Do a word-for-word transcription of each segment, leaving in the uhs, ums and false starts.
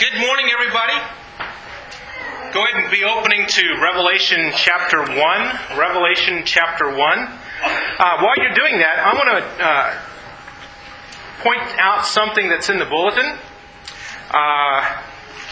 Good morning, everybody. Go ahead and be opening to Revelation chapter one. Revelation chapter one. Uh, while you're doing that, I want to uh, point out something that's in the bulletin. Uh,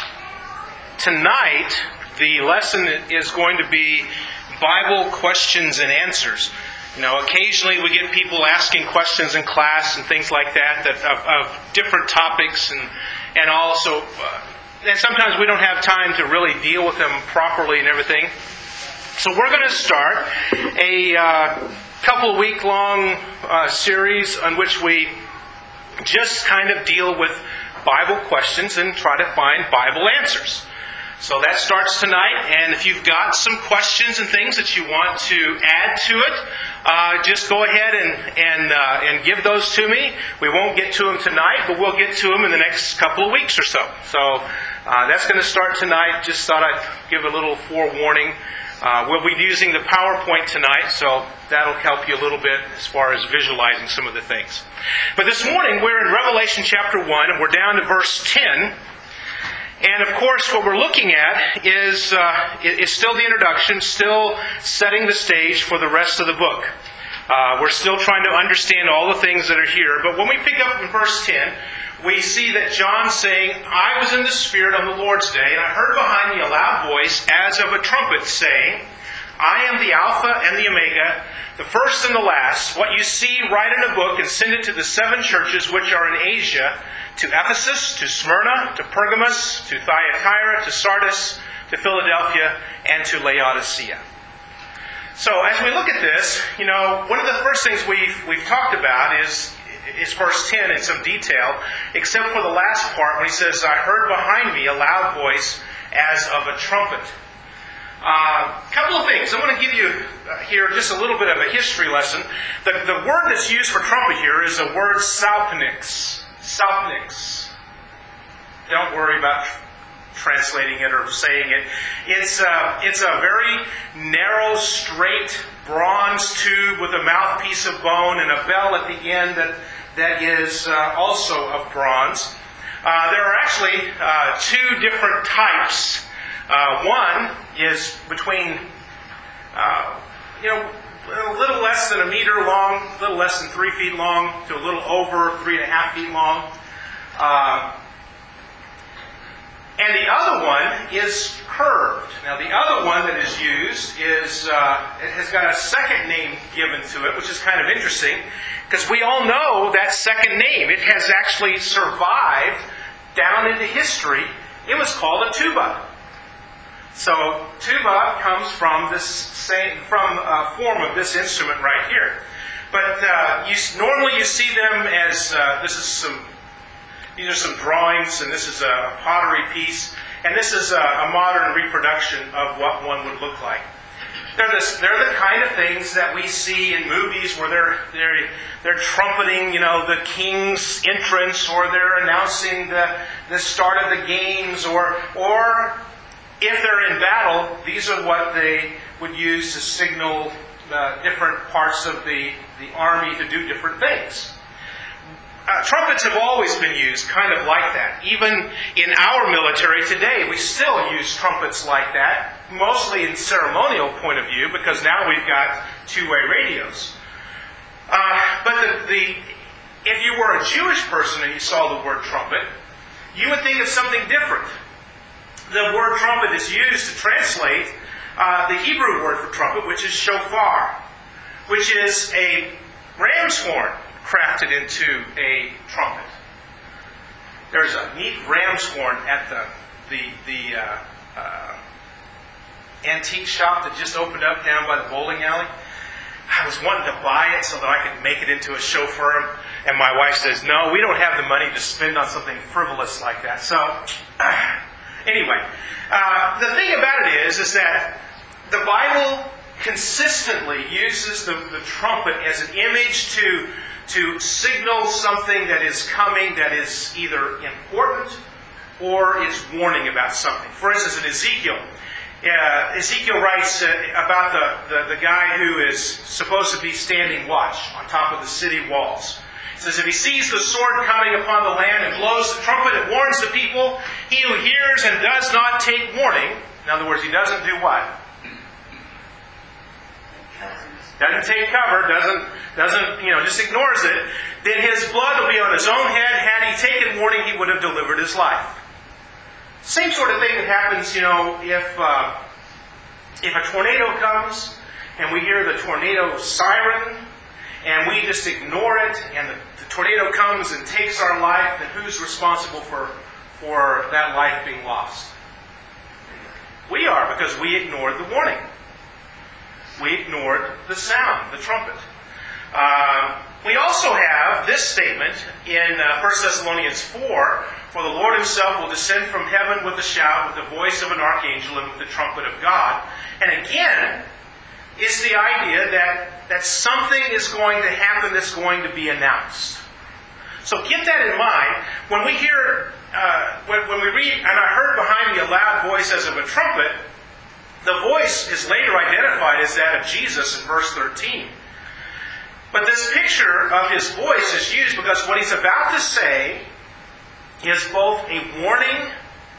tonight, the lesson is going to be Bible questions and answers. You know, occasionally we get people asking questions in class and things like that, that of, of different topics, and and also, uh, and sometimes we don't have time to really deal with them properly and everything. So we're going to start a uh, couple week long uh, series on which we just kind of deal with Bible questions and try to find Bible answers. So that starts tonight, and if you've got some questions and things that you want to add to it, uh, just go ahead and and uh, and give those to me. We won't get to them tonight, but we'll get to them in the next couple of weeks or so. So uh, that's going to start tonight. Just thought I'd give a little forewarning. Uh, we'll be using the PowerPoint tonight, so that'll help you a little bit as far as visualizing some of the things. But this morning, we're in Revelation chapter one, and we're down to verse ten. And of course, what we're looking at is uh, is still the introduction, still setting the stage for the rest of the book. Uh, we're still trying to understand all the things that are here. But when we pick up in verse ten, we see that John's saying, "I was in the Spirit on the Lord's day, and I heard behind me a loud voice as of a trumpet saying, I am the Alpha and the Omega, the first and the last. What you see, write in a book and send it to the seven churches which are in Asia, to Ephesus, to Smyrna, to Pergamos, to Thyatira, to Sardis, to Philadelphia, and to Laodicea." So as we look at this, you know, one of the first things we've we've talked about is is verse ten in some detail, except for the last part when he says, "I heard behind me a loud voice as of a trumpet." A uh, couple of things. I want to give you uh, here just a little bit of a history lesson. The, the word that's used for trumpet here is the word salpinix. Salpinix. Don't worry about translating it or saying it. It's uh, it's a very narrow, straight bronze tube with a mouthpiece of bone and a bell at the end that that is uh, also of bronze. Uh, there are actually uh, two different types. Uh, one is between, uh, you know, a little less than a meter long, a little less than three feet long, to a little over three and a half feet long. Uh, and the other one is curved. Now, the other one that is used is, uh, it has got a second name given to it, which is kind of interesting, because we all know that second name. It has actually survived down into history. It was called a tuba. So tuba comes from this same from a form of this instrument right here. But uh, you, normally you see them as uh, this is some these are some drawings, and this is a pottery piece, and this is a, a modern reproduction of what one would look like. They're this, they're the kind of things that we see in movies where they're they're they're trumpeting, you know, the king's entrance, or they're announcing the the start of the games, or or if they're in battle, these are what they would use to signal uh, different parts of the, the army to do different things. Uh, trumpets have always been used kind of like that. Even in our military today, we still use trumpets like that, mostly in ceremonial point of view, because now we've got two-way radios. Uh, but the, the, if you were a Jewish person and you saw the word trumpet, you would think of something different. The word trumpet is used to translate uh, the Hebrew word for trumpet, which is shofar, which is a ram's horn crafted into a trumpet. There's a neat ram's horn at the the, the uh, uh, antique shop that just opened up down by the bowling alley. I was wanting to buy it so that I could make it into a shofar, and my wife says, "No, we don't have the money to spend on something frivolous like that." So. Uh, Anyway, uh, the thing about it is, is that the Bible consistently uses the, the trumpet as an image to, to signal something that is coming that is either important or is warning about something. For instance, in Ezekiel, uh, Ezekiel writes uh, about the, the, the guy who is supposed to be standing watch on top of the city walls. It says, "If he sees the sword coming upon the land and blows the trumpet at that warns the people. He who hears and does not take warning, in other words, he doesn't do what? Doesn't take cover, doesn't, doesn't, you know, just ignores it, then his blood will be on his own head. Had he taken warning, he would have delivered his life. Same sort of thing that happens, you know, if uh, if a tornado comes and we hear the tornado siren and we just ignore it and the, the tornado comes and takes our life, then who's responsible for, for that life being lost? We are, because we ignored the warning. We ignored the sound, the trumpet. Uh, we also have this statement in uh, First Thessalonians four, "For the Lord himself will descend from heaven with a shout, with the voice of an archangel, and with the trumpet of God." And again, it's the idea that, that something is going to happen that's going to be announced. So get that in mind. When we hear, uh, when, when we read, "And I heard behind me a loud voice as of a trumpet," the voice is later identified as that of Jesus in verse thirteen. But this picture of his voice is used because what he's about to say is both a warning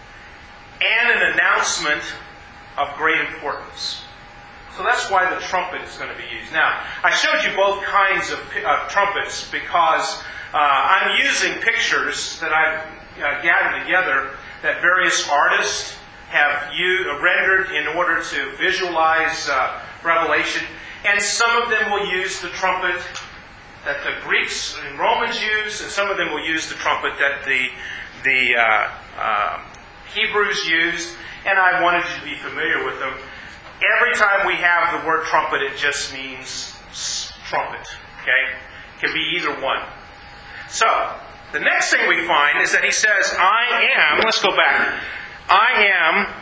and an announcement of great importance. So that's why the trumpet is going to be used. Now, I showed you both kinds of uh, trumpets because uh, I'm using pictures that I've uh, gathered together that various artists have you rendered in order to visualize uh, Revelation. And some of them will use the trumpet that the Greeks and Romans use, and some of them will use the trumpet that the, the uh, uh, Hebrews used. And I wanted you to be familiar with them. Every time we have the word trumpet, it just means trumpet. Okay? It can be either one. So, the next thing we find is that he says, "I am," let's go back. "I am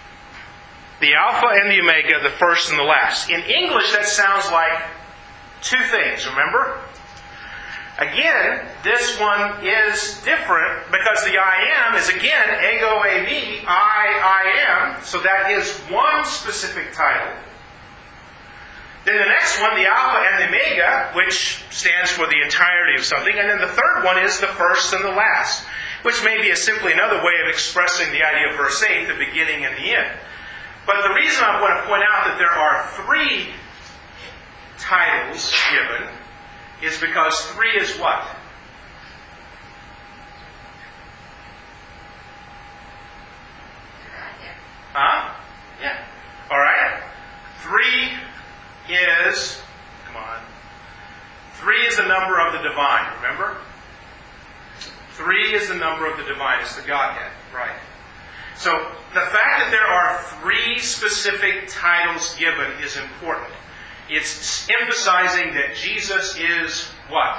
the Alpha and the Omega, the first and the last." In English, that sounds like two things, remember? Again, this one is different because the I am is again, ego eimi, I, I am. So that is one specific title. Then the next one, the Alpha and the Omega, which stands for the entirety of something. And then the third one is the first and the last, which may be a simply another way of expressing the idea of verse eight, the beginning and the end. But the reason I want to point out that there are three titles given is because three is what? Huh? Yeah. All right. Three is, come on. Three is the number of the divine, remember? Three is the number of the divine. It's the Godhead, right? So the fact that there are three specific titles given is important. It's emphasizing that Jesus is what?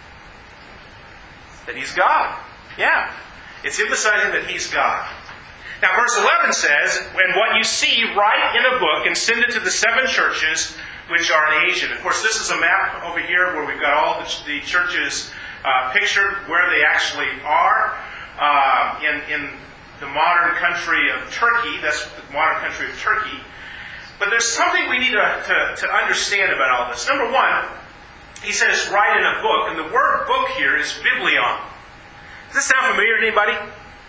That He's God. Yeah. It's emphasizing that He's God. Now verse eleven says, "And what you see, write in a book and send it to the seven churches which are in Asia." Of course, this is a map over here where we've got all the, the churches uh, pictured where they actually are uh, in, in the modern country of Turkey. That's the modern country of Turkey. But there's something we need to, to, to understand about all this. Number one, he says write in a book. And the word book here is biblion. Does this sound familiar to anybody?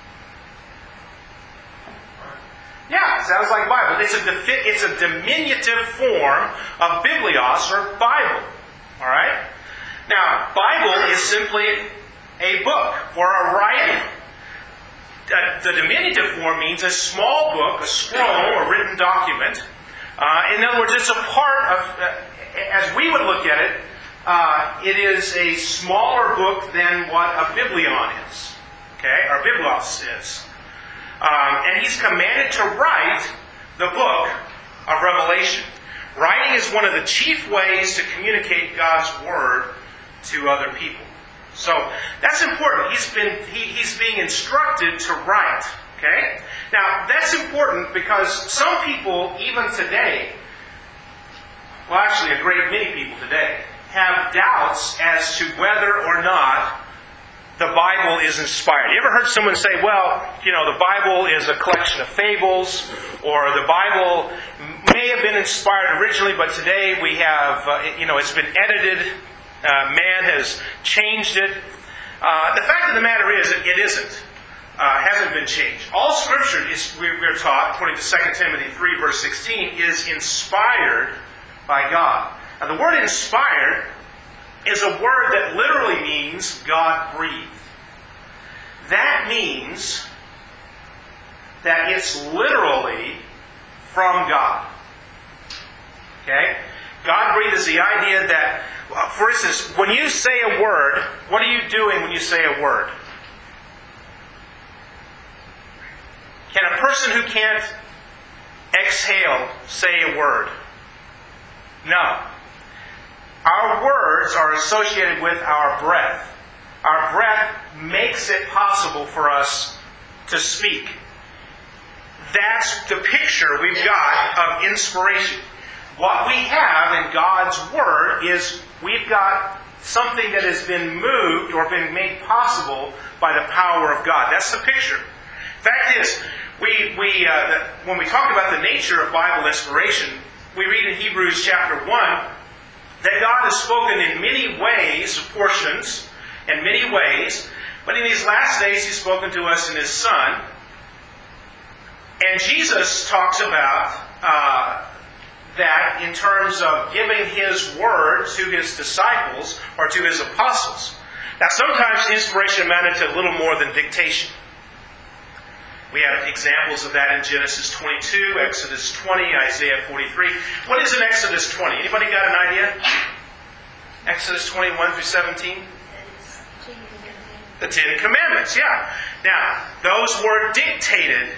Yeah, it sounds like Bible. It's a, it's a diminutive form of biblios, or Bible. All right? Now, Bible is simply a book, or a writing. Uh, the diminutive form means a small book, a scroll, a written document. Uh, in other words, it's a part of, uh, as we would look at it, uh, it is a smaller book than what a biblion is. Okay? Or biblos is. Um, and he's commanded to write the book of Revelation. Writing is one of the chief ways to communicate God's Word to other people. So that's important. He's been he, he's being instructed to write. Okay? Now that's important because some people, even today, well actually a great many people today, have doubts as to whether or not the Bible is inspired. You ever heard someone say, well, you know, the Bible is a collection of fables, or the Bible may have been inspired originally, but today we have, uh, you know, it's been edited. Uh, man has changed it. Uh, the fact of the matter is, it, it isn't. uh, hasn't been changed. All Scripture, is, we're taught, according to Second Timothy three, verse sixteen, is inspired by God. Now, the word inspired is a word that literally means God breathed. That means that it's literally from God. Okay? God breathed is the idea that, well, for instance, when you say a word, what are you doing when you say a word? Can a person who can't exhale say a word? No. Our words are associated with our breath. Our breath makes it possible for us to speak. That's the picture we've got of inspiration. What we have in God's Word is we've got something that has been moved or been made possible by the power of God. That's the picture. Fact is, we, we uh, the, when we talk about the nature of Bible inspiration, we read in Hebrews chapter one that God has spoken in many ways, portions, in many ways, but in these last days He's spoken to us in His Son. And Jesus talks about uh, that in terms of giving His Word to His disciples or to His apostles. Now, sometimes inspiration amounted to a little more than dictation. We have examples of that in Genesis twenty-two, Exodus twenty, Isaiah forty-three. What is in Exodus twenty? Anybody got an idea? Exodus twenty-one through seventeen? The Ten Commandments, yeah. Now, those were dictated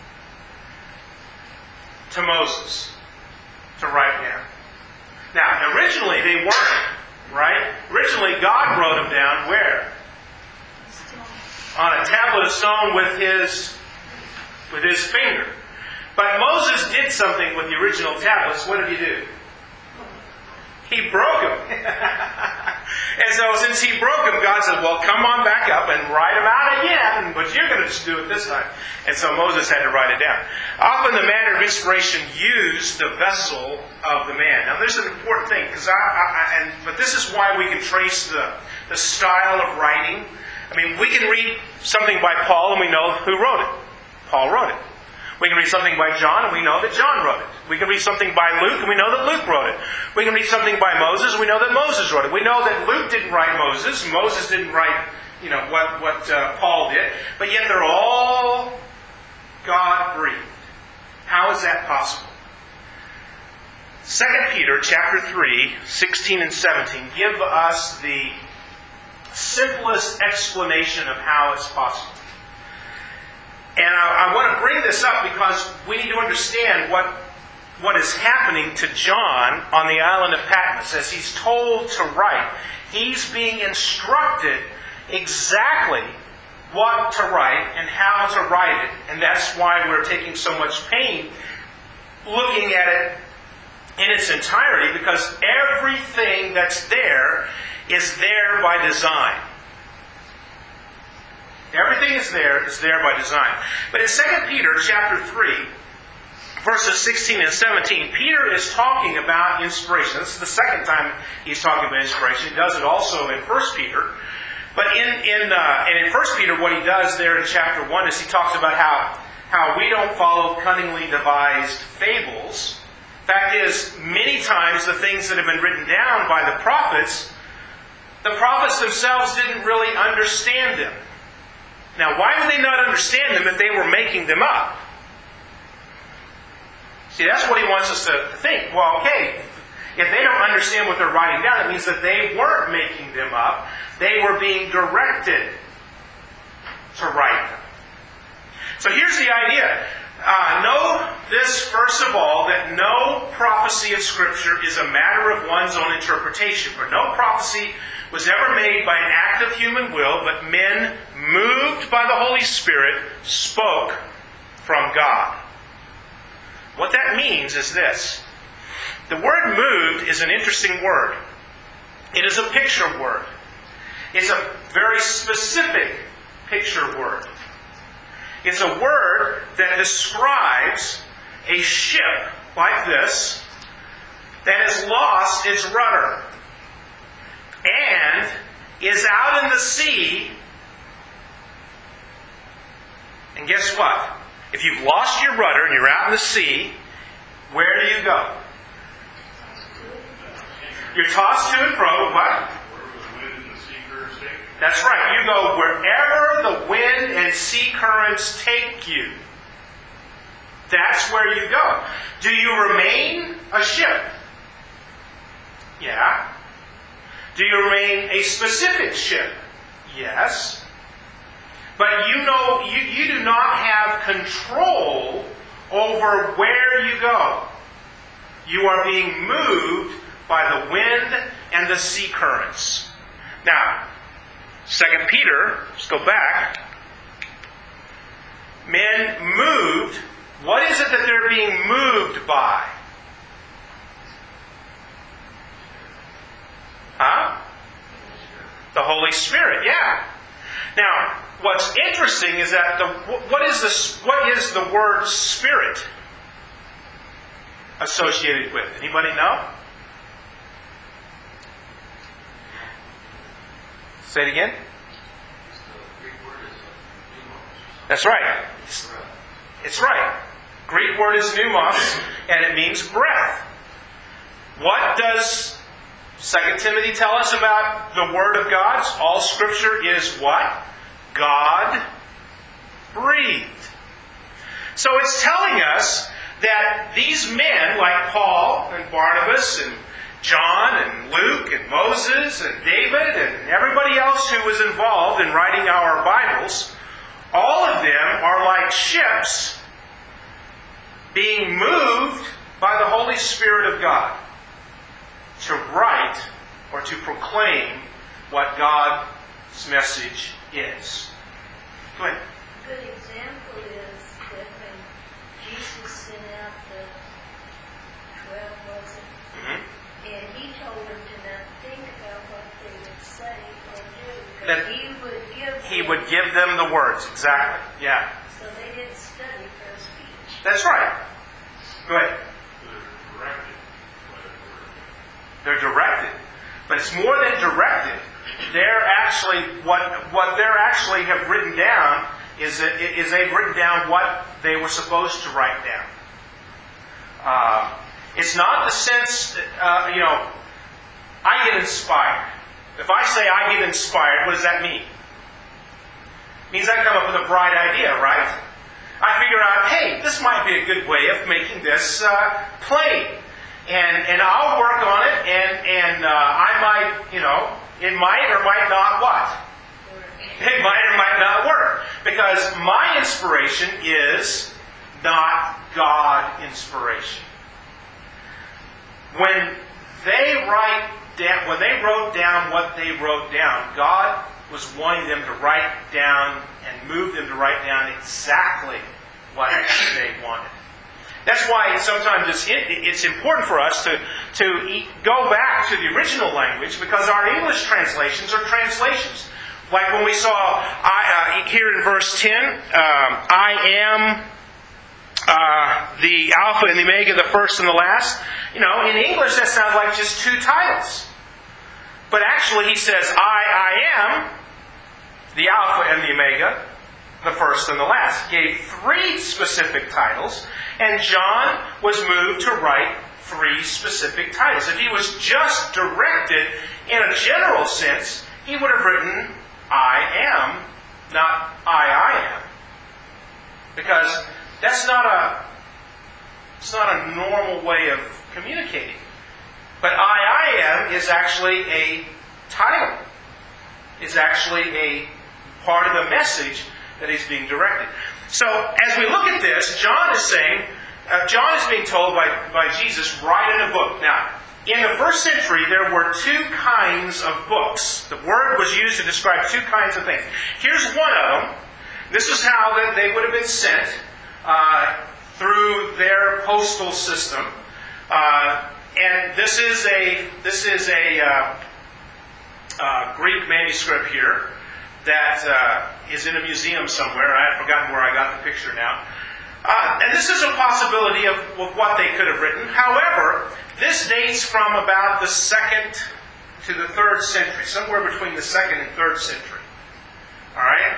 to Moses to write down. Now, originally they weren't, right? Originally God wrote them down where? On a tablet of stone with his with his finger. But Moses did something with the original tablets. What did he do? He broke them. And so since he broke them, God said, well, come on back up and write them out again, but you're going to just do it this time. And so Moses had to write it down. Often the manner of inspiration used the vessel of the man. Now there's an important thing, because I, I, and but this is why we can trace the, the style of writing. I mean, we can read something by Paul and we know who wrote it. Paul wrote it. We can read something by John and we know that John wrote it. We can read something by Luke and we know that Luke wrote it. We can read something by Moses and we know that Moses wrote it. We know that Luke didn't write Moses. Moses didn't write, you know, what, what uh, Paul did. But yet they're all God-breathed. How is that possible? Second Peter chapter three, sixteen and seventeen give us the simplest explanation of how it's possible. And I, I want to bring this up because we need to understand what, what is happening to John on the island of Patmos. As he's told to write, he's being instructed exactly what to write and how to write it. And that's why we're taking so much pain looking at it in its entirety, because everything that's there is there by design. Everything is there, is there by design. But in Second Peter chapter three, verses sixteen and seventeen, Peter is talking about inspiration. This is the second time he's talking about inspiration. He does it also in First Peter. But in in uh, and in First Peter, what he does there in chapter one is he talks about how, how we don't follow cunningly devised fables. Fact is, many times the things that have been written down by the prophets, the prophets themselves didn't really understand them. Now, why would they not understand them if they were making them up? See, that's what he wants us to think. Well, okay, if they don't understand what they're writing down, it means that they weren't making them up. They were being directed to write them. So here's the idea. Uh, know this, first of all, that no prophecy of Scripture is a matter of one's own interpretation. For no prophecy was ever made by an act of human will, but men, moved by the Holy Spirit, spoke from God. What that means is this. The word moved is an interesting word. It is a picture word. It's a very specific picture word. It's a word that describes a ship like this that has lost its rudder and is out in the sea And guess what? If you've lost your rudder and you're out in the sea, where do you go? You're tossed to and fro. What? That's right. You go wherever the wind and sea currents take you. That's where you go. Do you remain a ship? Yeah. Do you remain a specific ship? Yes. But you know, you, you do not have control over where you go. You are being moved by the wind and the sea currents. Now, Second Peter, let's go back. Men moved. What is it that they're being moved by? Huh? The Holy Spirit, yeah. Now, what's interesting is that the what is the what is the word Spirit associated with? Anybody know? Say it again. That's right. It's, it's right. Greek word is pneumos, and it means breath. What does Second Timothy tell us about the Word of God? All Scripture is what? God breathed. So it's telling us that these men, like Paul and Barnabas and John and Luke and Moses and David and everybody else who was involved in writing our Bibles, all of them are like ships being moved by the Holy Spirit of God to write or to proclaim what God's message is. Go ahead. A good example is that when Jesus sent out the twelve, was it? Mm-hmm. And he told them to not think about what they would say or do, because that he would give He them, would give them the words. Exactly. Yeah. so they didn't study for a speech. That's right. Go ahead. They're directed. But it's more than directed. They're actually, what what they're actually have written down is, that, is they've written down what they were supposed to write down. Uh, it's not the sense, that, uh, you know, I get inspired. If I say I get inspired, what does that mean? It means I come up with a bright idea, right? I figure out, hey, this might be a good way of making this uh, plain. And and I'll work on it, and, and uh, I might, you know, it might or might not what? It might or might not work. Because my inspiration is not God inspiration. When they write down, when they wrote down what they wrote down, God was wanting them to write down and move them to write down exactly what they wanted. That's why sometimes it's, it's important for us to, to go back to the original language, because our English translations are translations. Like when we saw I, uh, here in verse ten, um, I am uh, the Alpha and the Omega, the first and the last. You know, in English that sounds like just two titles. But actually he says, I, I am the Alpha and the Omega, the first and the last. He gave three specific titles, and John was moved to write three specific titles. If he was just directed in a general sense, he would have written, I am, not I, I am. Because that's not a, it's not a normal way of communicating. But I, I am is actually a title. It's actually a part of the message that is being directed. So, as we look at this, John is saying, uh, John is being told by, by Jesus, write in a book. Now, in the first century, there were two kinds of books. The word was used to describe two kinds of things. Here's one of them. This is how that they would have been sent uh, through their postal system. Uh, and this is a this is a uh, uh, Greek manuscript here that uh, is in a museum somewhere. I've forgotten where I got the picture now. Uh, and this is a possibility of, of what they could have written. However, this dates from about the second to the third century, somewhere between the second and third century. All right?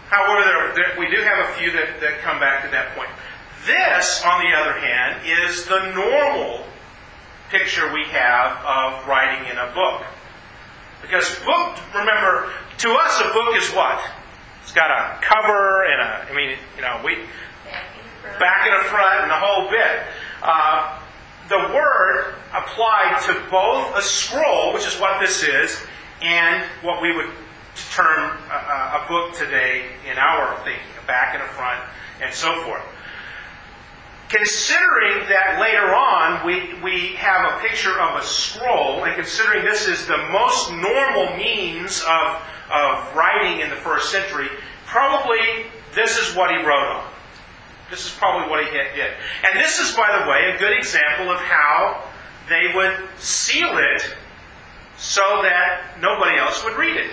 However, there, there, we do have a few that, that come back to that point. This, on the other hand, is the normal picture we have of writing in a book. Because book, remember, to us a book is what? It's got a cover and a, I mean, you know, we, back and a front and the whole bit. Uh, the word applied to both a scroll, which is what this is, and what we would term a, a book today in our thinking, a back and a front, and so forth. Considering that later on we, we have a picture of a scroll, and considering this is the most normal means of, of writing in the first century, probably this is what he wrote on. This is probably what he did. And this is, by the way, a good example of how they would seal it so that nobody else would read it.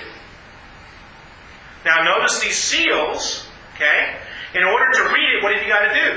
Now notice these seals, okay? In order to read it, what have you got to do?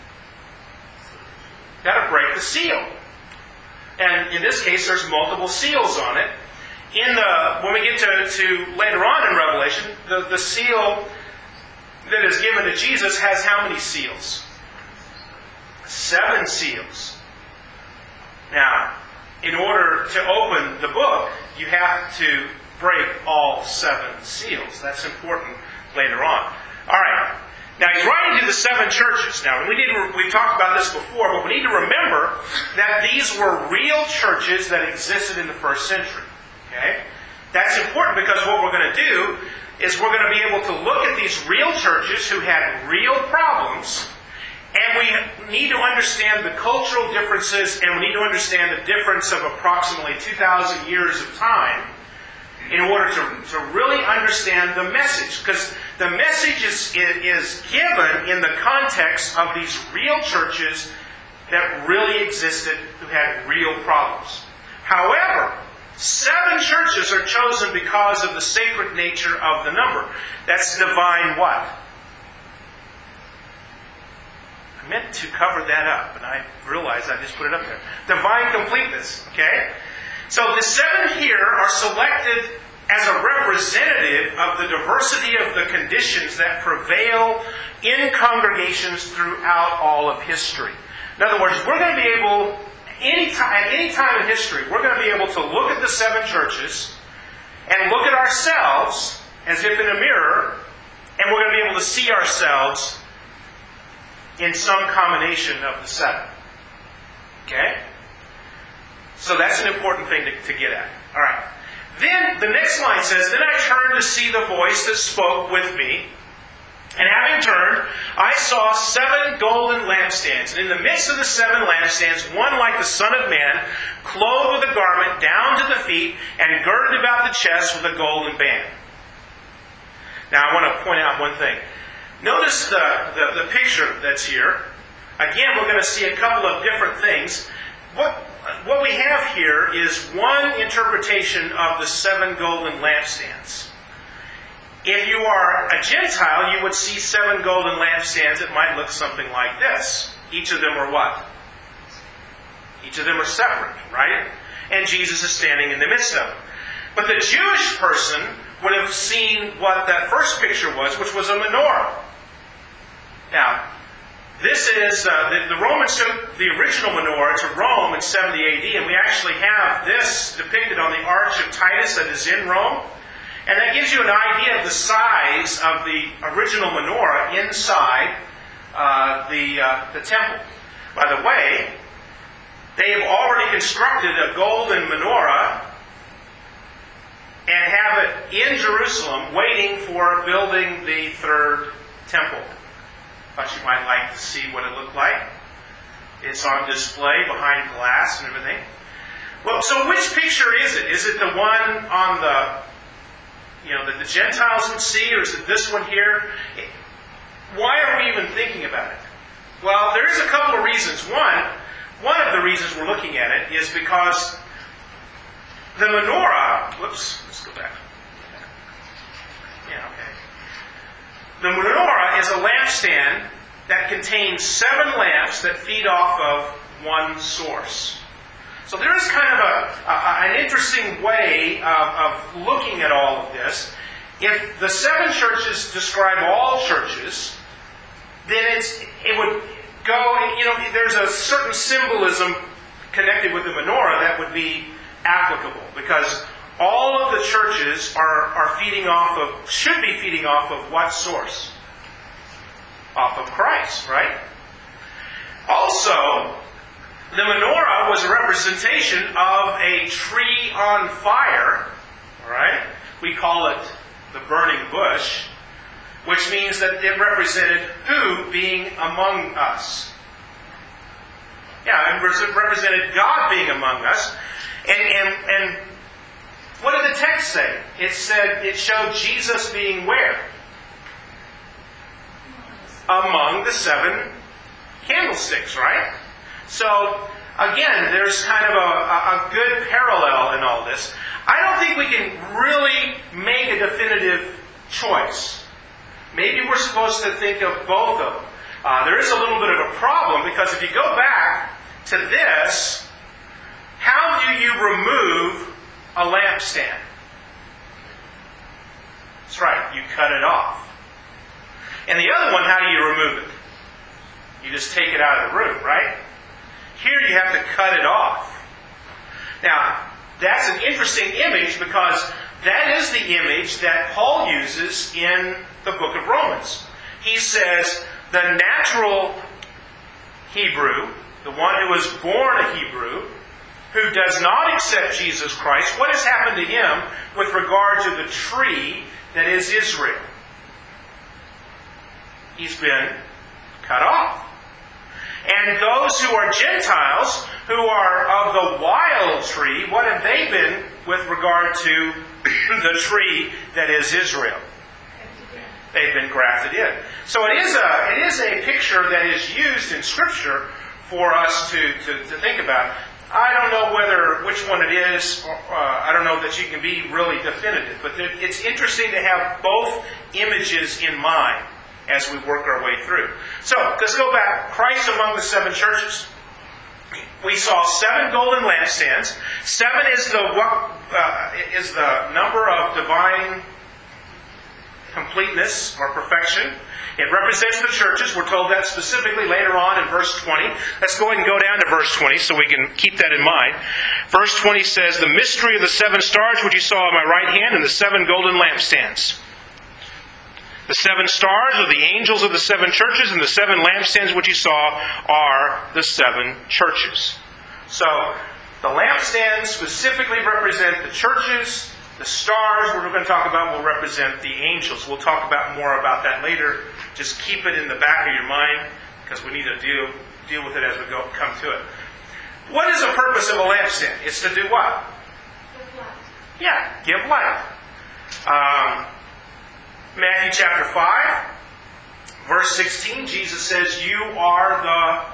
You've got to break the seal. And in this case, there's multiple seals on it. In the when we get to, to later on in Revelation, the, the seal that is given to Jesus has how many seals? Seven seals. Now, in order to open the book, you have to break all seven seals. That's important later on. All right. Now, he's writing to the seven churches. Now, we need to, we've talked about this before, but we need to remember that these were real churches that existed in the first century. Okay? That's important because what we're going to do is we're going to be able to look at these real churches who had real problems, and we need to understand the cultural differences, and we need to understand the difference of approximately two thousand years of time in order to, to really understand the message. Because the message is, is given in the context of these real churches that really existed who had real problems. However, seven churches are chosen because of the sacred nature of the number. That's divine what? I meant to cover that up, and I realized I just put it up there. Divine completeness, okay? So the seven here are selected as a representative of the diversity of the conditions that prevail in congregations throughout all of history. In other words, we're going to be able, any time, at any time in history, we're going to be able to look at the seven churches and look at ourselves as if in a mirror, and we're going to be able to see ourselves in some combination of the seven. Okay? So that's an important thing to, to get at. All right. Then the next line says, "Then I turned to see the voice that spoke with me. And having turned, I saw seven golden lampstands. And in the midst of the seven lampstands, one like the Son of Man, clothed with a garment down to the feet, and girded about the chest with a golden band." Now I want to point out one thing. Notice the, the, the picture that's here. Again, we're going to see a couple of different things. What, what we have here is one interpretation of the seven golden lampstands. If you are a Gentile, you would see seven golden lampstands. It might look something like this. Each of them are what? Each of them are separate, right? And Jesus is standing in the midst of them. But the Jewish person would have seen what that first picture was, which was a menorah. Now, this is, uh, the, the Romans took the original menorah to Rome in seventy A D, and we actually have this depicted on the Arch of Titus that is in Rome. And that gives you an idea of the size of the original menorah inside uh, the, uh, the temple. By the way, they have already constructed a golden menorah and have it in Jerusalem waiting for building the third temple. Thought you might like to see what it looked like. It's on display behind glass and everything. Well, so which picture is it? Is it the one on the, you know, that the Gentiles would see, or is it this one here? Why are we even thinking about it? Well, there is a couple of reasons. One, one of the reasons we're looking at it is because the menorah, whoops, let's go back. Yeah, okay. The menorah is a lampstand that contains seven lamps that feed off of one source. So there is kind of a, a, an interesting way of, of looking at all of this. if the seven churches describe all churches, then it's it would go, you know, there's a certain symbolism connected with the menorah that would be applicable, because all of the churches are, are feeding off of, should be feeding off of what source? Off of Christ, right? Also, the menorah was a representation of a tree on fire, all right? We call it the burning bush, which means that it represented who being among us? Yeah, it represented God being among us. And, and, and what did the text say? It said, it showed Jesus being where? Among the seven candlesticks, right? So, again, there's kind of a, a, a good parallel in all this. I don't think we can really make a definitive choice. Maybe we're supposed to think of both of them. Uh, there is a little bit of a problem, because if you go back to this, how do you remove a lampstand? That's right, you cut it off. And the other one, how do you remove it? You just take it out of the room, right? Here you have to cut it off. Now, that's an interesting image, because that is the image that Paul uses in the book of Romans. He says the natural Hebrew, the one who was born a Hebrew, who does not accept Jesus Christ, what has happened to him with regard to the tree that is Israel? He's been cut off. And those who are Gentiles, who are of the wild tree, what have they been with regard to the tree that is Israel? They've been grafted in. So it is a it is a picture that is used in Scripture for us to, to, to think about. I don't know whether which one it is. Or, uh, I don't know that you can be really definitive. But it's interesting to have both images in mind as we work our way through. So, let's go back. Christ among the seven churches. We saw seven golden lampstands. Seven is the uh, is the number of divine completeness or perfection. It represents the churches. We're told that specifically later on in verse twenty. Let's go ahead and go down to verse twenty so we can keep that in mind. Verse twenty says, "The mystery of the seven stars which you saw on my right hand, and the seven golden lampstands." The seven stars are the angels of the seven churches, and the seven lampstands which you saw are the seven churches. So, the lampstands specifically represent the churches. The stars, we're going to talk about, will represent the angels. We'll talk about more about that later. Just keep it in the back of your mind, because we need to deal deal with it as we go come to it. What is the purpose of a lampstand? It's to do what? Give light. Yeah, give light. Um, Matthew chapter five, verse sixteen, Jesus says, "You are the..."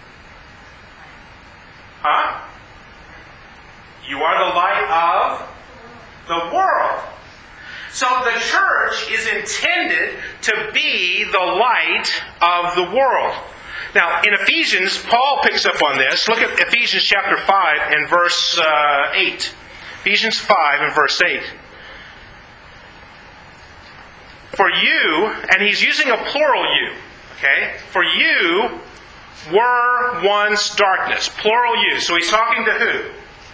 Huh? "You are the light of the world." So the church is intended to be the light of the world. Now, in Ephesians, Paul picks up on this. Look at Ephesians chapter five and verse uh, eight. Ephesians five and verse eight. "For you," and he's using a plural you, okay? "For you were once darkness." Plural you. So he's talking to who?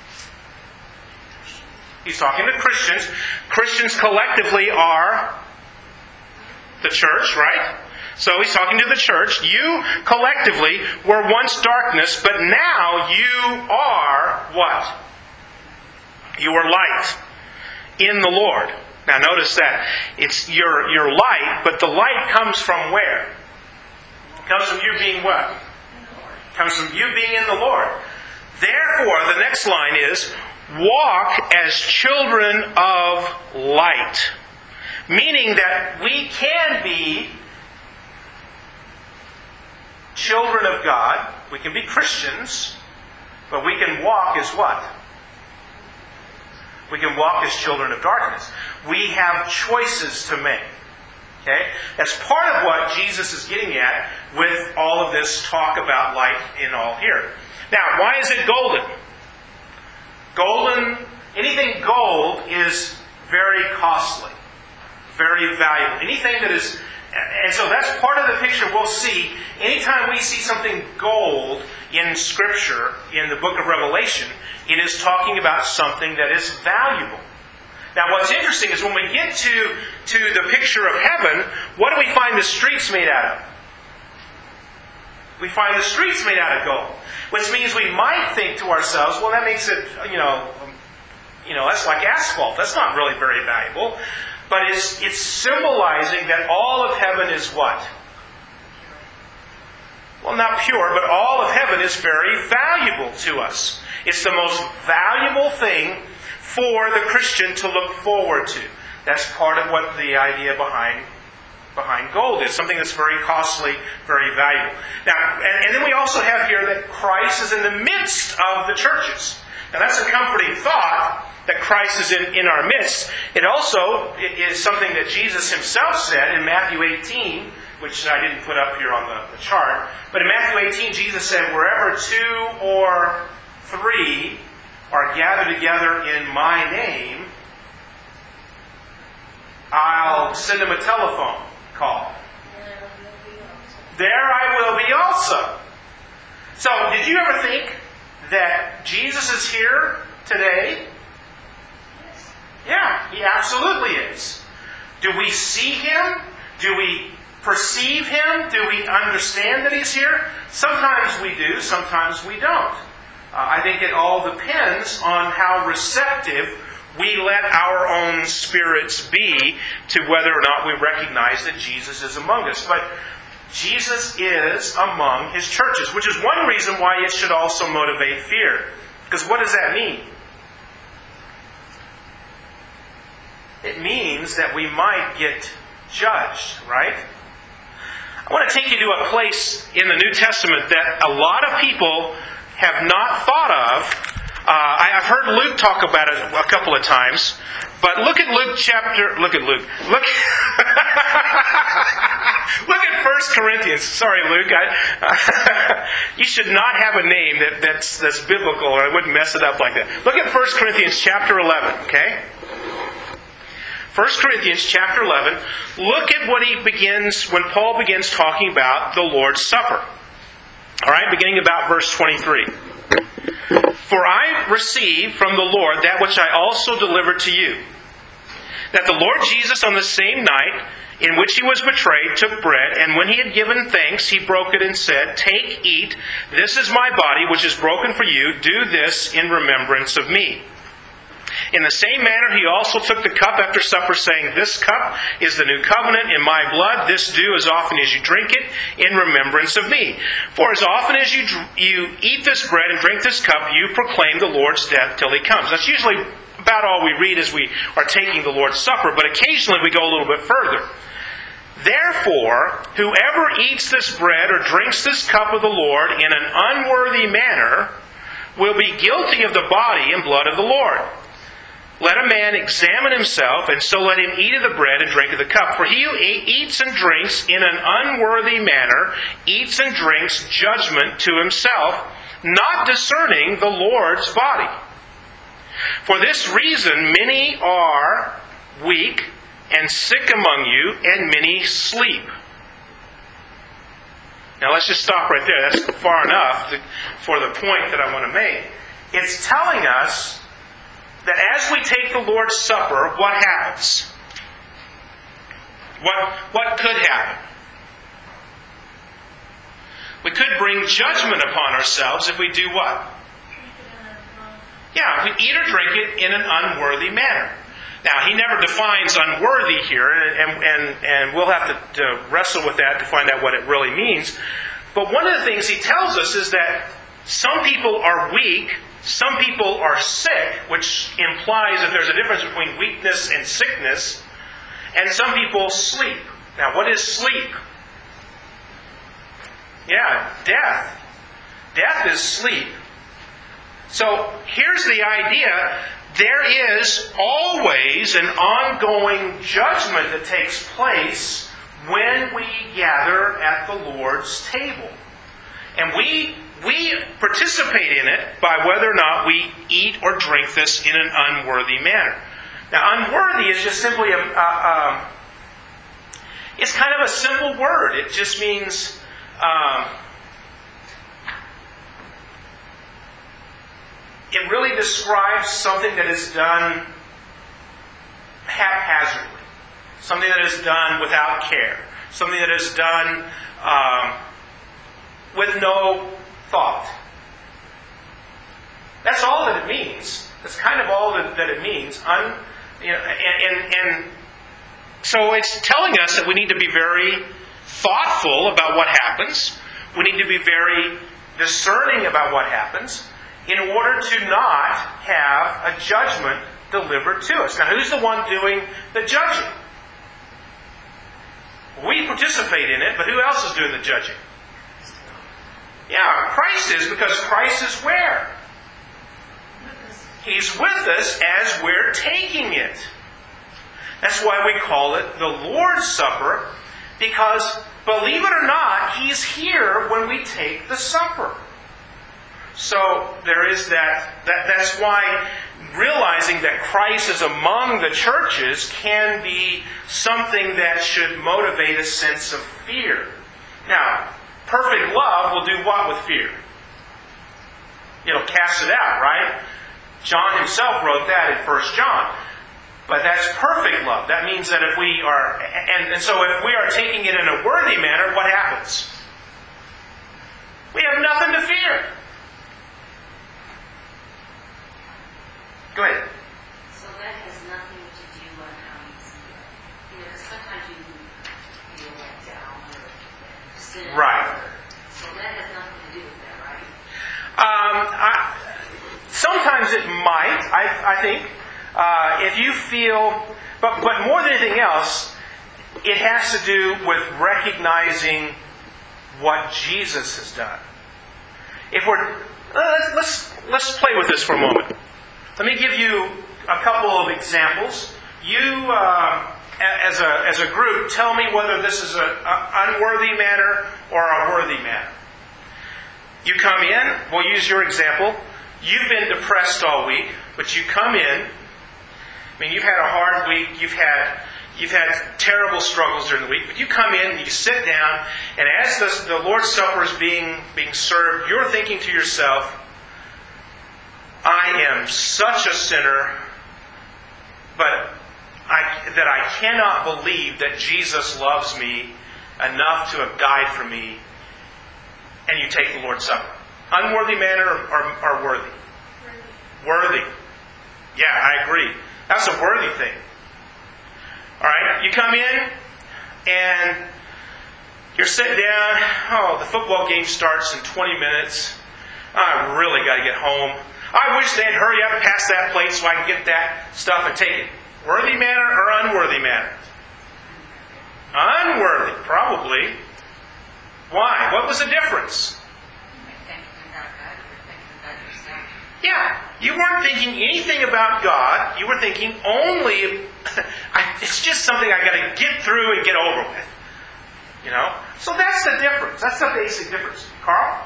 He's talking to Christians. Christians collectively are the church, right? So he's talking to the church. You collectively were once darkness, but now you are what? You are light in the Lord. Now notice that. It's your, your light, but the light comes from where? It comes from you being what? It comes from you being in the Lord. Therefore, the next line is, "Walk as children of light." Meaning that we can be children of God. We can be Christians. But we can walk as what? We can walk as children of darkness. We have choices to make. Okay? That's part of what Jesus is getting at with all of this talk about light in all here. Now, why is it golden? Golden, anything gold is very costly. Very valuable. Anything that is... And so that's part of the picture we'll see. Anytime we see something gold in Scripture, in the book of Revelation, it is talking about something that is valuable. Now what's interesting is when we get to, to the picture of heaven, what do we find the streets made out of? We find the streets made out of gold. Which means we might think to ourselves, well, that makes it, you know, you know, that's like asphalt. That's not really very valuable. But it's, it's symbolizing that all of heaven is what? Well, not pure, but all of heaven is very valuable to us. It's the most valuable thing for the Christian to look forward to. That's part of what the idea behind behind gold is. Something that's very costly, very valuable. Now, and, and then we also have here that Christ is in the midst of the churches. Now that's a comforting thought, that Christ is in, in our midst. It also is something that Jesus himself said in Matthew eighteen, which I didn't put up here on the, the chart. But in Matthew eighteen, Jesus said, wherever two or three are gathered together in my name, I'll send them a telephone call. There I will be also. So, did you ever think that Jesus is here today? Yeah, He absolutely is. Do we see Him? Do we perceive Him? Do we understand that He's here? Sometimes we do, sometimes we don't. Uh, I think it all depends on how receptive we let our own spirits be to whether or not we recognize that Jesus is among us. But Jesus is among His churches, which is one reason why it should also motivate fear. Because what does that mean? It means that we might get judged, right? I want to take you to a place in the New Testament that a lot of people have not thought of. Uh, I, I've heard Luke talk about it a couple of times, but look at Luke chapter. Look at Luke. Look. Look at First Corinthians. Sorry, Luke. I, you should not have a name that, that's that's biblical, or I wouldn't mess it up like that. Look at First Corinthians chapter eleven. Okay. First Corinthians chapter eleven. Look at what he begins when Paul begins talking about the Lord's Supper. All right, beginning about verse twenty-three. For I received from the Lord that which I also delivered to you, that the Lord Jesus on the same night in which He was betrayed took bread, and when He had given thanks, He broke it and said, Take, eat, this is my body which is broken for you, do this in remembrance of me. In the same manner He also took the cup after supper, saying, This cup is the new covenant in my blood. This do as often as you drink it in remembrance of me. For as often as you you eat this bread and drink this cup, you proclaim the Lord's death till He comes. That's usually about all we read as we are taking the Lord's Supper, but occasionally we go a little bit further. Therefore, whoever eats this bread or drinks this cup of the Lord in an unworthy manner will be guilty of the body and blood of the Lord. Let a man examine himself, and so let him eat of the bread and drink of the cup. For he who eats and drinks in an unworthy manner eats and drinks judgment to himself, not discerning the Lord's body. For this reason many are weak and sick among you, and many sleep. Now let's just stop right there. That's far enough to, for the point that I want to make. It's telling us that as we take the Lord's Supper, what happens? What, what could happen? We could bring judgment upon ourselves if we do what? Yeah, if we eat or drink it in an unworthy manner. Now, he never defines unworthy here, and, and, and we'll have to, to wrestle with that to find out what it really means. But one of the things he tells us is that some people are weak, some people are sick, which implies that there's a difference between weakness and sickness, and some people sleep. Now, what is sleep? Yeah, death. Death is sleep. So, here's the idea. There is always an ongoing judgment that takes place when we gather at the Lord's table. And we we participate in it by whether or not we eat or drink this in an unworthy manner. Now, unworthy is just simply a, a, It's kind of a simple word. It just means um, it really describes something that is done haphazardly, something that is done without care, something that is done um, with no thought. That's all that it means. That's kind of all that, that it means. Un, you know, and, and, and so it's telling us that we need to be very thoughtful about what happens. We need to be very discerning about what happens in order to not have a judgment delivered to us. Now, who's the one doing the judging? We participate in it, but who else is doing the judging? Yeah, Christ is, because Christ is where? He's with us as we're taking it. That's why we call it the Lord's Supper, because, believe it or not, He's here when we take the supper. So there is that, that that's why realizing that Christ is among the churches can be something that should motivate a sense of fear. Now, perfect love will do what with fear? It'll cast it out, right? John himself wrote that in First John. But that's perfect love. That means that if we are, and, and so if we are taking it in a worthy manner, what happens? We have nothing to fear. Go ahead. So that has nothing to do with how you feel. You know, because sometimes you feel let down or sin. Right. So that has nothing to do with that, right? Um, I, sometimes it might, I, I think. Uh, if you feel, but, but more than anything else, it has to do with recognizing what Jesus has done. If we're, let's, let's, let's play with this for a moment. Let me give you a couple of examples. You, uh, as a as a group, tell me whether this is an unworthy manner or a worthy manner. You come in, we'll use your example. You've been depressed all week, but you come in. I mean, you've had a hard week. You've had you've had terrible struggles during the week. But you come in and you sit down, and as the, the Lord's Supper is being being served, you're thinking to yourself, I am such a sinner, but I, that I cannot believe that Jesus loves me enough to have died for me, and you take the Lord's Supper. Unworthy manner or, or, or worthy? Worthy. Worthy. Yeah, I agree. That's a worthy thing. All right, you come in, and you're sitting down. Oh, the football game starts in twenty minutes. I really got to get home. I wish they'd hurry up and pass that plate so I can get that stuff and take it. Worthy manner or unworthy manner? Unworthy, probably. Why? What was the difference? Yeah, you weren't thinking anything about God. You were thinking only, I, it's just something I got to get through and get over with. You know? So that's the difference. That's the basic difference. Carl?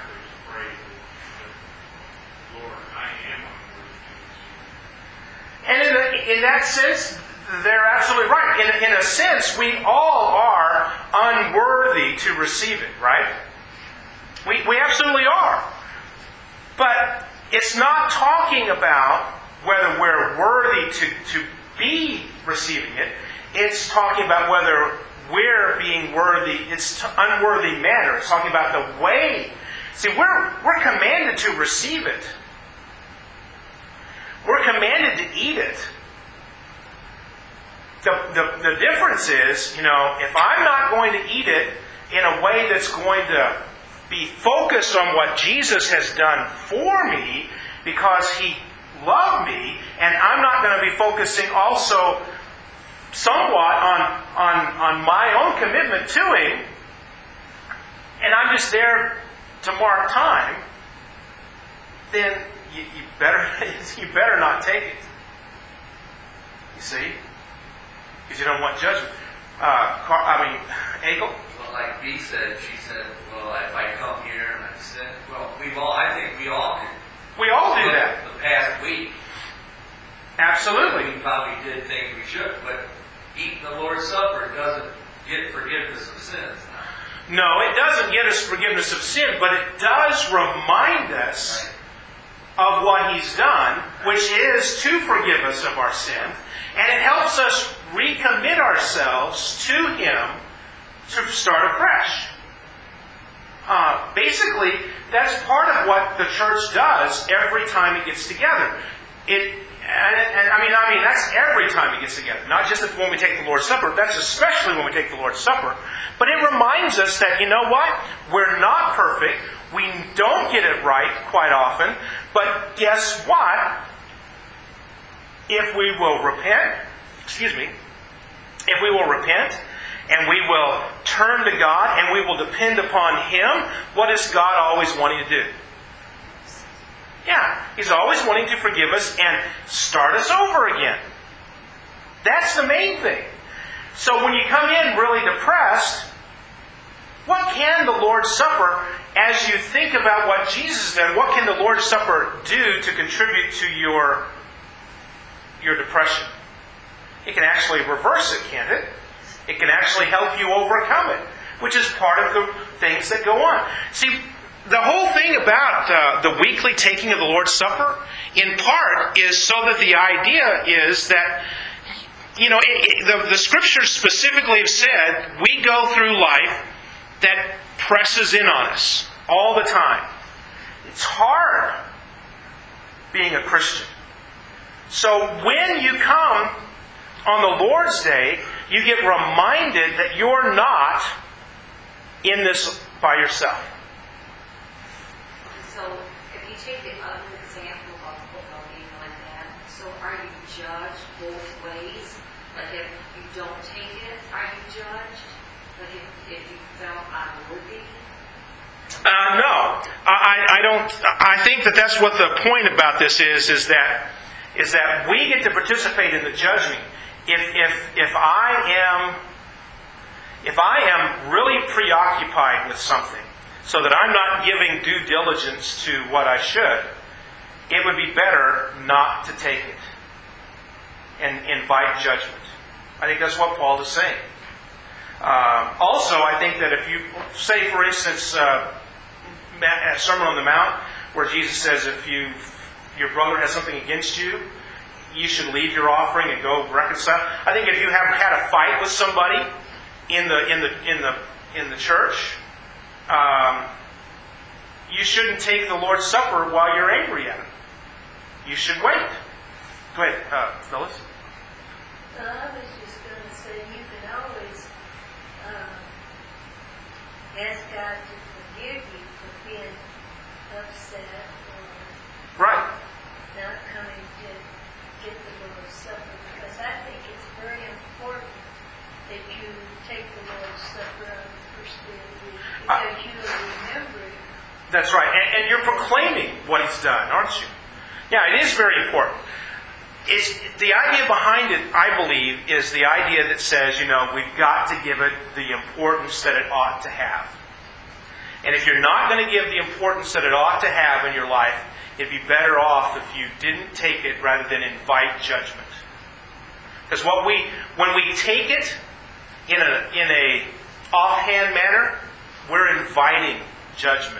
And in, a, in that sense, they're absolutely right. In, in a sense, we all are unworthy to receive it, right? We, we absolutely are. But it's not talking about whether we're worthy to, to be receiving it. It's talking about whether we're being worthy. It's t- unworthy manner. It's talking about the way. See, we're, we're commanded to receive it. We're commanded to eat it. The, the, the difference is, you know, if I'm not going to eat it in a way that's going to be focused on what Jesus has done for me because He loved me, and I'm not going to be focusing also somewhat on, on, on my own commitment to Him, and I'm just there to mark time, then you, you better you better not take it. You see? Because you don't want judgment. Uh, I mean, Egel? Well, like B said, she said, well, if I come here and I sin, well, we've all, I think we all could. We all do that. The past week. Absolutely. We probably did things we should, but eating the Lord's Supper doesn't get forgiveness of sins. No, it doesn't get us forgiveness of sin, but it does remind us of what He's done, which is to forgive us of our sin. And it helps us recommit ourselves to Him to start afresh. Uh, basically, that's part of what the church does every time it gets together. It, and, and I mean, I mean, that's every time it gets together. Not just when we take the Lord's Supper. That's especially when we take the Lord's Supper. But it reminds us that, you know what? We're not perfect. We don't get it right quite often. But guess what? If we will repent, excuse me, if we will repent, and we will turn to God, and we will depend upon Him, what is God always wanting to do? Yeah, He's always wanting to forgive us and start us over again. That's the main thing. So when you come in really depressed, what can the Lord's Supper, as you think about what Jesus did, what can the Lord's Supper do to contribute to your, your depression? It can actually reverse it, can't it? It can actually help you overcome it, which is part of the things that go on. See, the whole thing about uh, the weekly taking of the Lord's Supper, in part, is so that the idea is that, you know, it, it, the, the Scriptures specifically have said we go through life that presses in on us all the time. It's hard being a Christian. So when you come on the Lord's Day, you get reminded that you're not in this by yourself. So, if you take the other example of a football game like that, so are you judged both ways? Like if you don't take it, are you judged? Like if, if you felt unworthy? Uh, no, I, I don't. I think that that's what the point about this is. Is that is that we get to participate in the judgment. If if if I am if I am really preoccupied with something, so that I'm not giving due diligence to what I should, it would be better not to take it and invite judgment. I think that's what Paul is saying. Uh, also, I think that if you say, for instance, uh, Sermon on the Mount, where Jesus says, if you your brother has something against you, you should leave your offering and go reconcile. I think if you have had a fight with somebody in the in the in the in the church, um, you shouldn't take the Lord's Supper while you're angry at him. You should wait. Go ahead, uh, Phyllis. Uh, I was just going to say you can always um, ask God to forgive you for being upset or Right. not coming to get the Lord's Supper, because I think it's very important that you take the Lord's Supper on the first day of the week, because you will remember it. That's right. And, and you're proclaiming what He's done, aren't you? Yeah, it is very important. It's, the idea behind it, I believe, is the idea that says, you know, we've got to give it the importance that it ought to have. And if you're not going to give the importance that it ought to have in your life, it'd be better off if you didn't take it rather than invite judgment. Because what we, when we take it in a in a offhand manner, we're inviting judgment.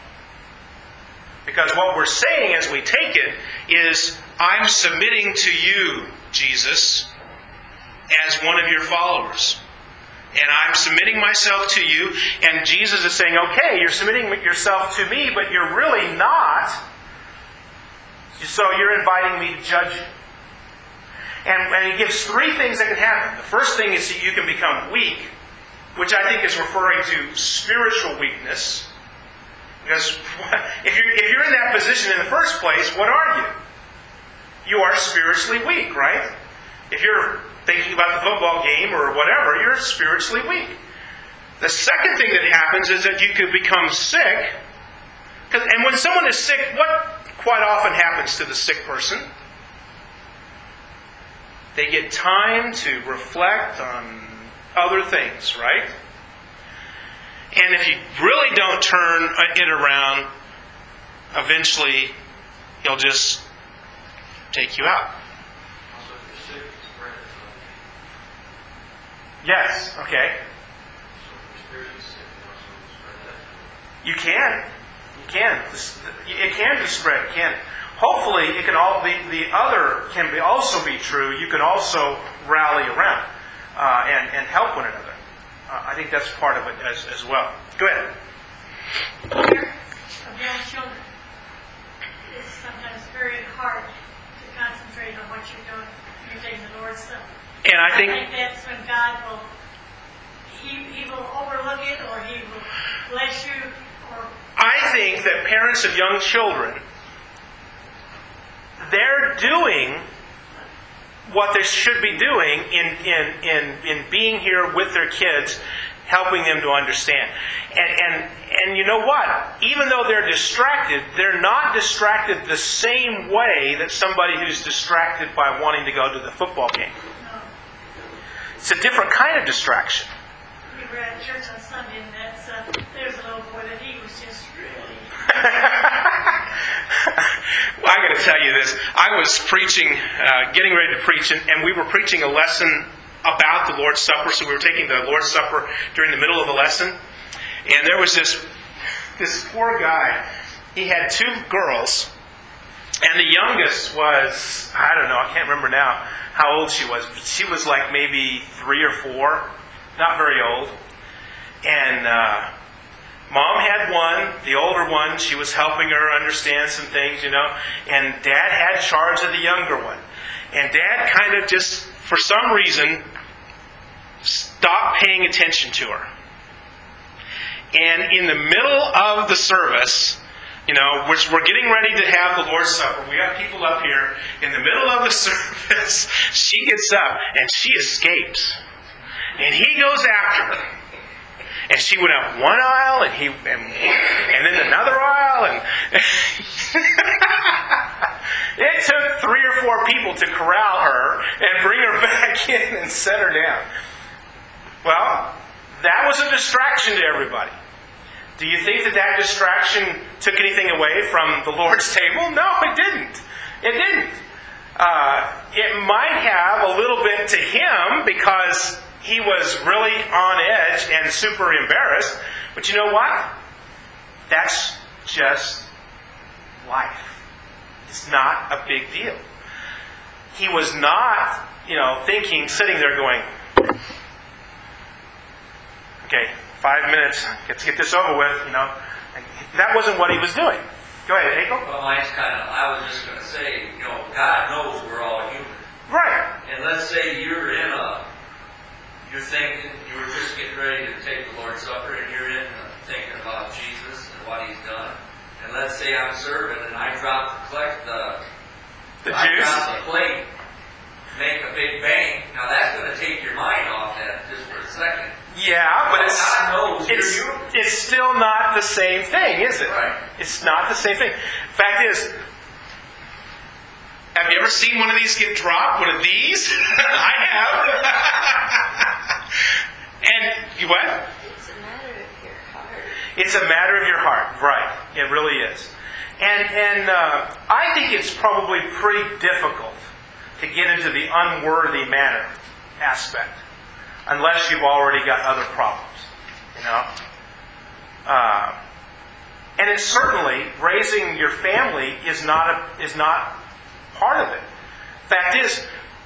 Because what we're saying as we take it is, I'm submitting to you, Jesus, as one of your followers. And I'm submitting myself to you. And Jesus is saying, okay, you're submitting yourself to me, but you're really not. So you're inviting me to judge you. And, and He gives three things that can happen. The first thing is that you can become weak, which I think is referring to spiritual weakness. Because if you're, if you're in that position in the first place, what are you? You are spiritually weak, right? If you're thinking about the football game or whatever, you're spiritually weak. The second thing that happens is that you could become sick. And when someone is sick, what quite often happens to the sick person? They get time to reflect on other things, right? And if you really don't turn it around, eventually He'll just take you out. Also, if you're sick, it's bread. Yes, okay. You can. You can. It can be spread. It can. Hopefully, it can all. The, the other can be also be true. You can also rally around uh, and and help one another. Uh, I think that's part of it as as well. Go ahead. Care of young children. It's sometimes very hard to concentrate on what you're doing when you're taking the Lord's stuff. And I think, I think that's when God will, he, he will overlook it, or He will bless you, or I think that parents of young children, they're doing what they should be doing in, in, in, in being here with their kids, helping them to understand. And, and, and you know what? Even though they're distracted, they're not distracted the same way that somebody who's distracted by wanting to go to the football game. no. It's a different kind of distraction. We were at church on Sunday, and that's, uh, there's a little boy that he was just really, Well, I got to tell you this. I was preaching, uh, getting ready to preach, and, and we were preaching a lesson about the Lord's Supper. So we were taking the Lord's Supper during the middle of the lesson. And there was this this poor guy. He had two girls. And the youngest was, I don't know, I can't remember now how old she was. But she was like maybe three or four. Not very old. And uh, Mom had one, the older one. She was helping her understand some things, you know. And Dad had charge of the younger one. And Dad kind of just, for some reason, stopped paying attention to her. And in the middle of the service, you know, which we're getting ready to have the Lord's Supper. We have people up here. In the middle of the service, she gets up and she escapes. And he goes after her. And she went up one aisle, and he, and, and then another aisle, and it took three or four people to corral her and bring her back in and set her down. Well, that was a distraction to everybody. Do you think that that distraction took anything away from the Lord's table? No, it didn't. It didn't. Uh, it might have a little bit to him because he was really on edge and super embarrassed. But you know what? That's just life. It's not a big deal. He was not, you know, thinking, sitting there going, okay, five minutes, let's get this over with, you know. That wasn't what he was doing. Go ahead, April. Well, mine's kind of, I was just going to say, you know, God knows we're all human. Right. And let's say you're in a, you're thinking, you were just getting ready to take the Lord's Supper, and you're in uh, thinking about Jesus and what He's done. And let's say I'm serving, and I drop the collect the, The I juice. drop the plate, make a big bang. Now that's going to take your mind off that just for a second. Yeah, but it's, God knows you're it's, human. it's still not the same thing, is it? Right. It's not the same thing. Fact is, have you ever seen one of these get dropped? One of these? I have. And you what? It's a matter of your heart. It's a matter of your heart, right? It really is. And and uh, I think it's probably pretty difficult to get into the unworthy manner aspect, unless you've already got other problems, you know. Uh, and it's certainly raising your family is not a, is not part of it. Fact is,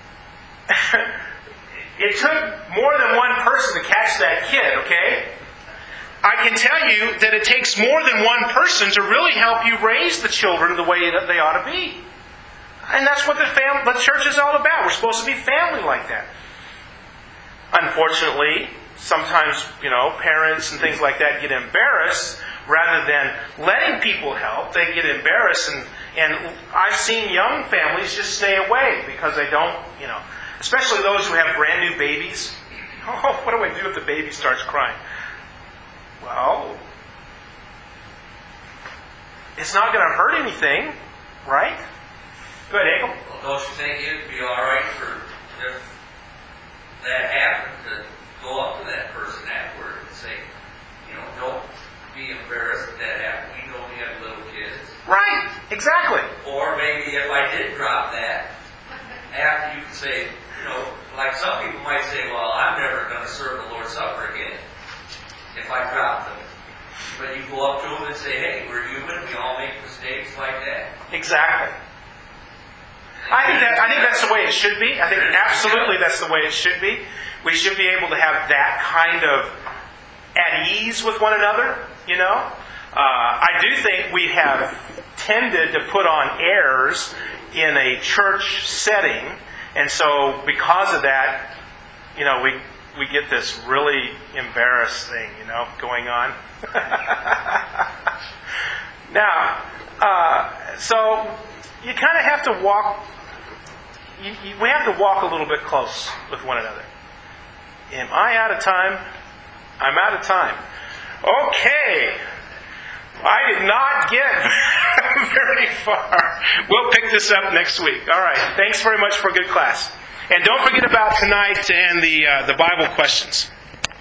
it took more than one person to catch that kid. Okay. I can tell you that it takes more than one person to really help you raise the children the way that they ought to be. And that's what the, fam- the church is all about. We're supposed to be family like that. Unfortunately, sometimes, you know, parents and things like that get embarrassed rather than letting people help. They get embarrassed, and, and I've seen young families just stay away because they don't, you know, especially those who have brand new babies. Oh, what do I do if the baby starts crying? Well, it's not going to hurt anything, right? Go ahead, Abel. Well, don't you think it'd be all right for if that happened to go up to that person afterward and say, you know, don't be embarrassed that that happened. We know we have little kids. Right, exactly. Or maybe if I did drop that, after you can say, you know, like some people might say, well, I'm never going to serve the Lord's Supper again if I drop them. But you go up to them and say, hey, we're human, we all make mistakes like that. Exactly. I think that I think that's the way it should be. I think absolutely that's the way it should be. We should be able to have that kind of at ease with one another, you know. Uh, I do think we have tended to put on airs in a church setting, and so because of that, you know, we we get this really embarrassed thing, you know, going on. Now, uh, so you kind of have to walk. You, you, we have to walk a little bit close with one another. Am I out of time? I'm out of time. Okay. I did not get very far. We'll pick this up next week. All right. Thanks very much for a good class. And don't forget about tonight and the uh, the Bible questions.